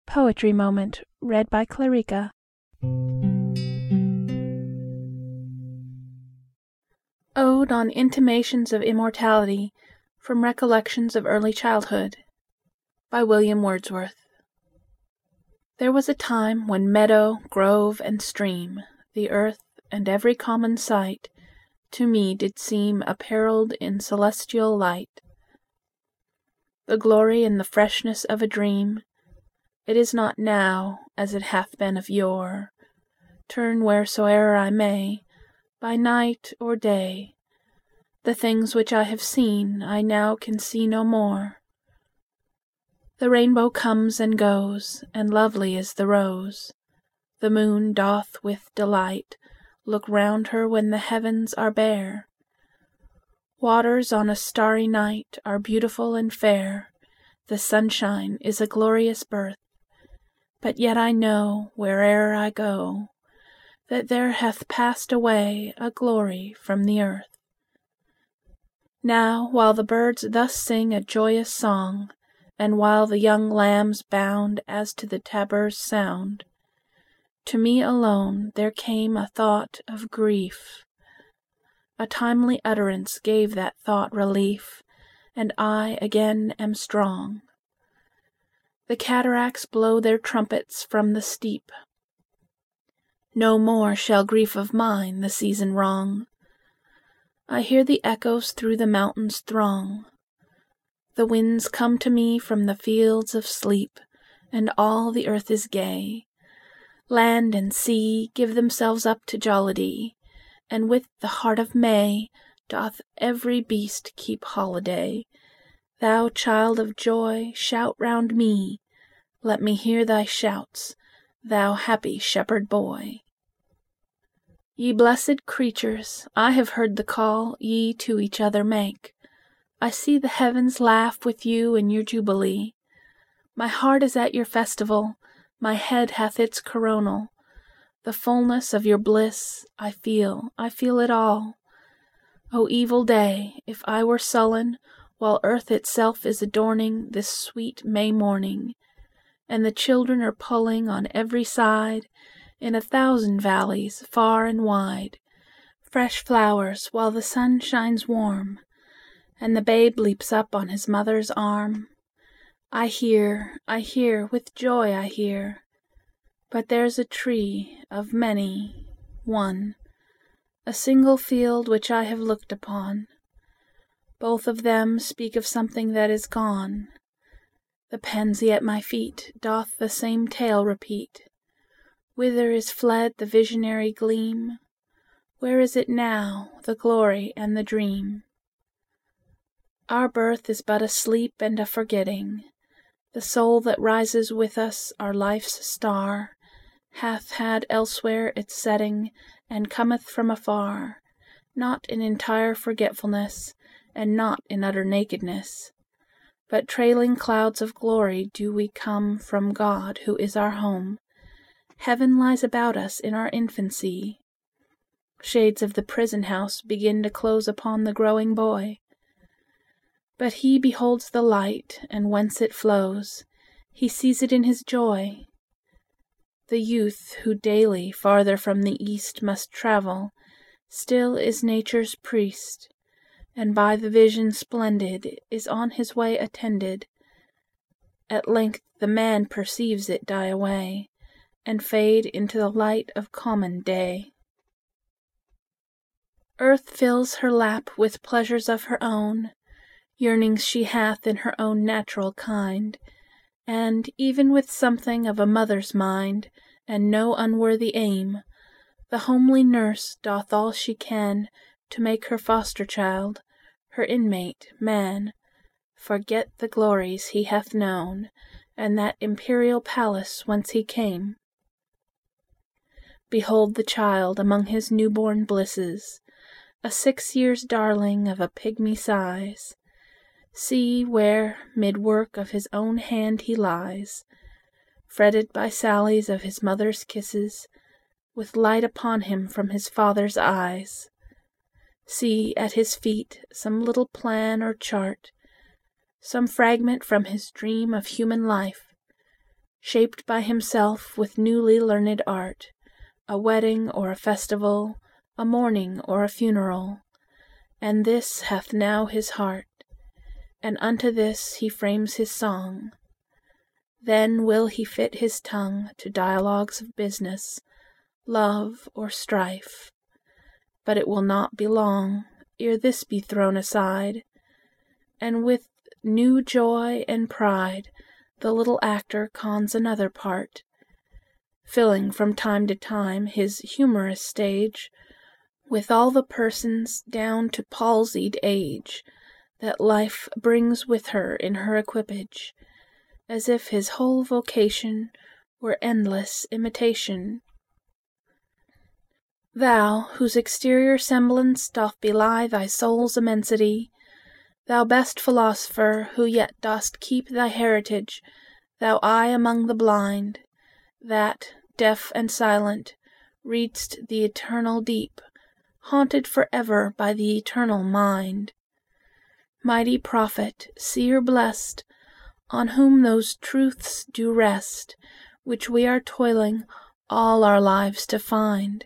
Poetry Moment, read by Clarica. Ode on Intimations of Immortality from Recollections of Early Childhood, by William Wordsworth. There was a time when meadow, grove, and stream, the earth, and every common sight, to me did seem apparelled in celestial light. The glory and the freshness of a dream. It is not now, as it hath been of yore. Turn wheresoe'er I may, by night or day, the things which I have seen I now can see no more. The rainbow comes and goes, and lovely is the rose. The moon doth with delight look round her when the heavens are bare. Waters on a starry night are beautiful and fair. The sunshine is a glorious birth. But yet I know, where'er I go, that there hath passed away a glory from the earth. Now, while the birds thus sing a joyous song, and while the young lambs bound as to the tabor's sound, to me alone there came a thought of grief. A timely utterance gave that thought relief, and I again am strong. The cataracts blow their trumpets from the steep. No more shall grief of mine the season wrong. I hear the echoes through the mountains throng. The winds come to me from the fields of sleep, and all the earth is gay. Land and sea give themselves up to jollity, and with the heart of May doth every beast keep holiday. Thou child of joy, shout round me, let me hear thy shouts, thou happy shepherd boy. Ye blessed creatures, I have heard the call ye to each other make. I see the heavens laugh with you in your jubilee. My heart is at your festival, my head hath its coronal. The fullness of your bliss I feel it all. O evil day, if I were sullen, while earth itself is adorning this sweet May morning, and the children are pulling on every side, in 1,000 valleys far and wide, fresh flowers while the sun shines warm, and the babe leaps up on his mother's arm. I hear, with joy I hear, but there's a tree of many, one, a single field which I have looked upon. Both of them speak of something that is gone. The pansy at my feet doth the same tale repeat. Whither is fled the visionary gleam? Where is it now, the glory and the dream? Our birth is but a sleep and a forgetting. The soul that rises with us, our life's star, hath had elsewhere its setting, and cometh from afar, not in entire forgetfulness, and not in utter nakedness, but trailing clouds of glory do we come from God who is our home. Heaven lies about us in our infancy. Shades of the prison house begin to close upon the growing boy. But he beholds the light, and whence it flows, he sees it in his joy. The youth who daily farther from the east must travel, still is nature's priest, and by the vision splendid is on his way attended. At length the man perceives it die away, and fade into the light of common day. Earth fills her lap with pleasures of her own, yearnings she hath in her own natural kind, and, even with something of a mother's mind, and no unworthy aim, the homely nurse doth all she can to make her foster child, her inmate, man, forget the glories he hath known, and that imperial palace whence he came. Behold the child among his new-born blisses, a 6 years' darling of a pigmy size. See where, mid work of his own hand he lies, fretted by sallies of his mother's kisses, with light upon him from his father's eyes. See at his feet some little plan or chart, some fragment from his dream of human life, shaped by himself with newly learned art, a wedding or a festival, a mourning or a funeral, and this hath now his heart, and unto this he frames his song. Then will he fit his tongue to dialogues of business, love, or strife. But it will not be long ere this be thrown aside, and with new joy and pride the little actor cons another part, filling from time to time his humorous stage with all the persons down to palsied age that life brings with her in her equipage, as if his whole vocation were endless imitation. Thou, whose exterior semblance doth belie thy soul's immensity, thou best philosopher, who yet dost keep thy heritage, thou eye among the blind, that, deaf and silent, read'st the eternal deep, haunted for ever by the eternal mind. Mighty prophet, seer blest, on whom those truths do rest, which we are toiling all our lives to find.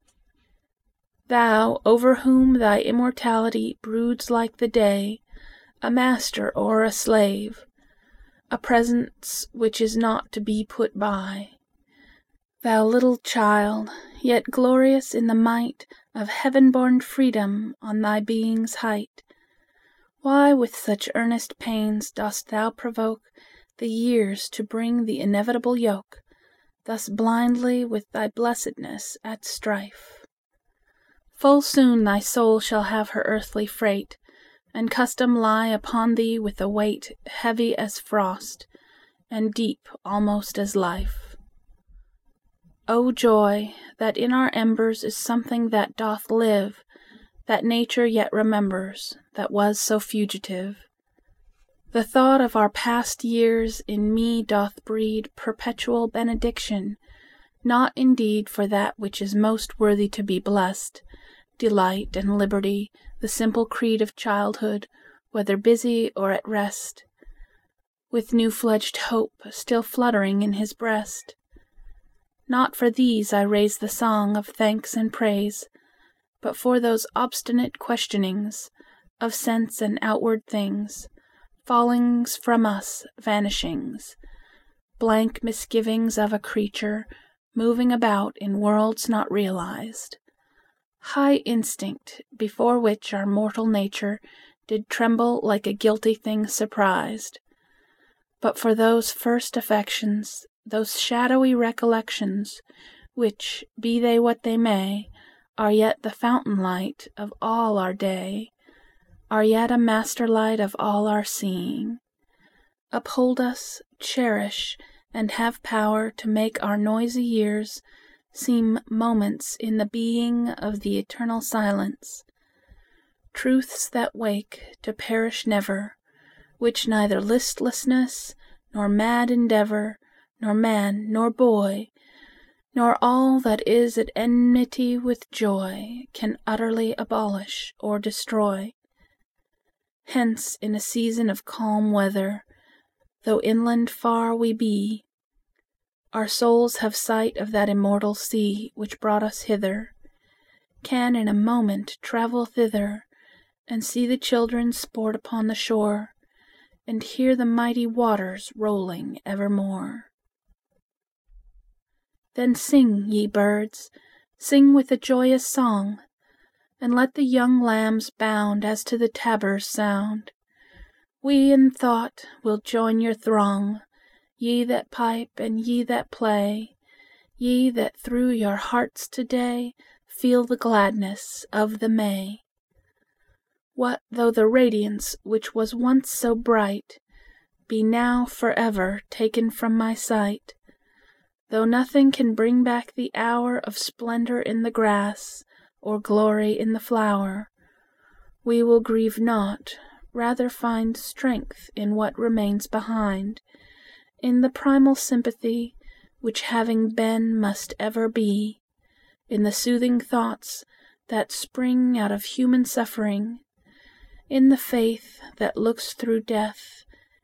Thou, over whom thy immortality broods like the day, a master or a slave, a presence which is not to be put by. Thou little child, yet glorious in the might of heaven-born freedom on thy being's height, why with such earnest pains dost thou provoke the years to bring the inevitable yoke, thus blindly with thy blessedness at strife? Full soon thy soul shall have her earthly freight, and custom lie upon thee with a weight heavy as frost, and deep almost as life. O joy, that in our embers is something that doth live, that nature yet remembers, that was so fugitive. The thought of our past years in me doth breed perpetual benediction, not indeed for that which is most worthy to be blessed, delight and liberty, the simple creed of childhood, whether busy or at rest, with new-fledged hope still fluttering in his breast. Not for these I raise the song of thanks and praise, but for those obstinate questionings of sense and outward things, fallings from us, vanishings, blank misgivings of a creature moving about in worlds not realized. High instinct, before which our mortal nature did tremble like a guilty thing surprised. But for those first affections, those shadowy recollections, which, be they what they may, are yet the fountain light of all our day, are yet a master light of all our seeing. Uphold us, cherish, and have power to make our noisy years seem moments in the being of the eternal silence, truths that wake to perish never, which neither listlessness, nor mad endeavor, nor man, nor boy, nor all that is at enmity with joy, can utterly abolish or destroy. Hence, in a season of calm weather, though inland far we be, our souls have sight of that immortal sea which brought us hither, can in a moment travel thither, and see the children sport upon the shore, and hear the mighty waters rolling evermore. Then sing, ye birds, sing with a joyous song, and let the young lambs bound as to the tabor's sound. We in thought will join your throng, ye that pipe and ye that play, ye that through your hearts today feel the gladness of the May. What though the radiance which was once so bright be now forever taken from my sight, though nothing can bring back the hour of splendor in the grass or glory in the flower, we will grieve not, rather find strength in what remains behind, in the primal sympathy which having been must ever be, in the soothing thoughts that spring out of human suffering, in the faith that looks through death,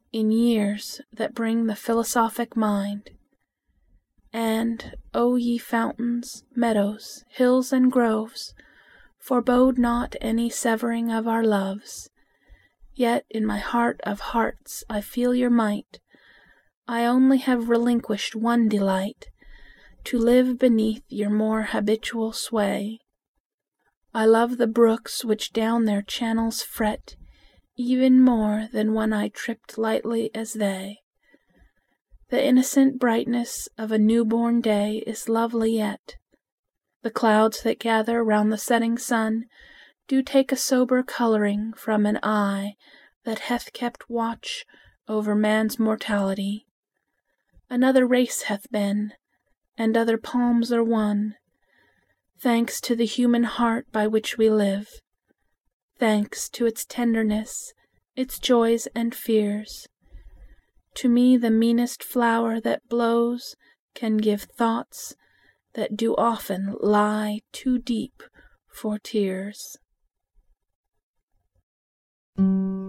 in years that bring the philosophic mind. And, O ye fountains, meadows, hills, and groves, forebode not any severing of our loves. Yet in my heart of hearts I feel your might. I only have relinquished one delight, to live beneath your more habitual sway. I love the brooks which down their channels fret, even more than when I tripped lightly as they. The innocent brightness of a new-born day is lovely yet. The clouds that gather round the setting sun do take a sober colouring from an eye that hath kept watch over man's mortality. Another race hath been, and other palms are won, thanks to the human heart by which we live, thanks to its tenderness, its joys and fears. To me the meanest flower that blows can give thoughts that do often lie too deep for tears.